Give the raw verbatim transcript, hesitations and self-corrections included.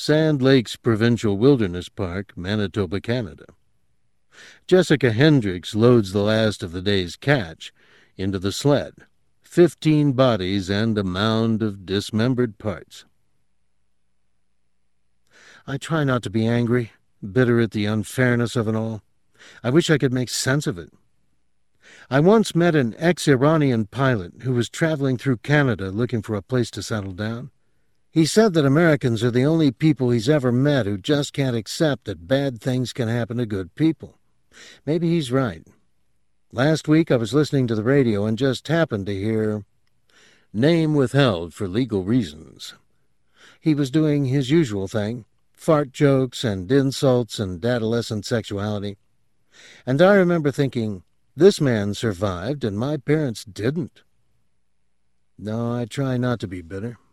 Sand Lakes Provincial Wilderness Park, Manitoba, Canada. Jessica Hendricks loads the last of the day's catch into the sled. Fifteen bodies and a mound of dismembered parts. I try not to be angry, bitter at the unfairness of it all. I wish I could make sense of it. I once met an ex-Iranian pilot who was traveling through Canada looking for a place to settle down. He said that Americans are the only people he's ever met who just can't accept that bad things can happen to good people. Maybe he's right. Last week I was listening to the radio and just happened to hear, "Name withheld for legal reasons." He was doing his usual thing, fart jokes and insults and adolescent sexuality. And I remember thinking, this man survived and my parents didn't. No, I try not to be bitter.